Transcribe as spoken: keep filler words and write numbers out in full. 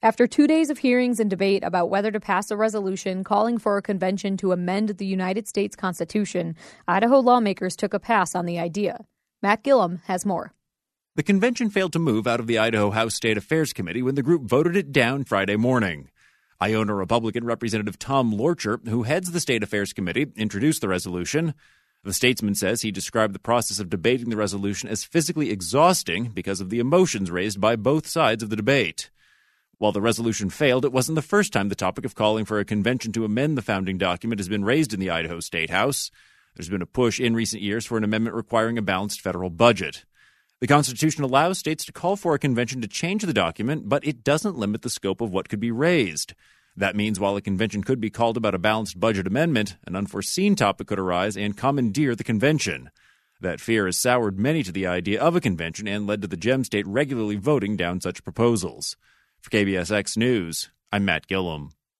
After two days of hearings and debate about whether to pass a resolution calling for a convention to amend the United States Constitution, Idaho lawmakers took a pass on the idea. Matt Gillum has more. The convention failed to move out of the Idaho House State Affairs Committee when the group voted it down Friday morning. Iona Republican Representative Tom Lorcher, who heads the State Affairs Committee, introduced the resolution. The statesman says he described the process of debating the resolution as physically exhausting because of the emotions raised by both sides of the debate. While the resolution failed, it wasn't the first time the topic of calling for a convention to amend the founding document has been raised in the Idaho State House. There's been a push in recent years for an amendment requiring a balanced federal budget. The Constitution allows states to call for a convention to change the document, but it doesn't limit the scope of what could be raised. That means while a convention could be called about a balanced budget amendment, an unforeseen topic could arise and commandeer the convention. That fear has soured many to the idea of a convention and led to the Gem State regularly voting down such proposals. For K B S X News, I'm Matt Gillum.